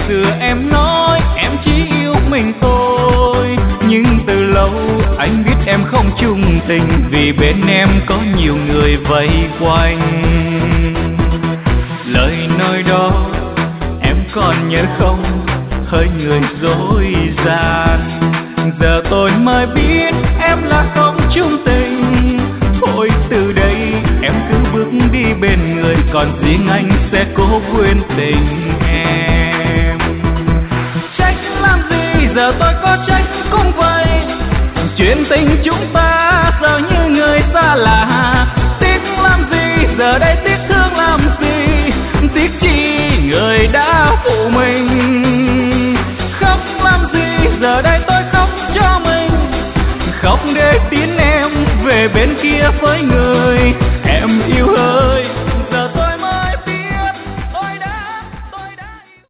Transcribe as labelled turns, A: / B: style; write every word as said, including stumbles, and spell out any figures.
A: xưa em nói em chỉ yêu mình tôi, nhưng từ lâu anh biết em không chung tình, vì bên em có nhiều người vây quanh. Lời nói đó em còn nhớ không, hơi người dối gian. Giờ tôi mới biết em là không chung tình, thôi từ đây em cứ bước đi bên người, còn riêng anh sẽ cố quên tình em. Trách làm gì giờ tôi có trách cũng vậy, chuyện tình chúng ta giờ như người xa lạ. Tiếc làm gì giờ đây tiếc thương làm gì, tiếc chi người đã phụ mình. Khóc làm gì giờ đây tôi khóc cho mình, khóc để tiến em về bên kia với người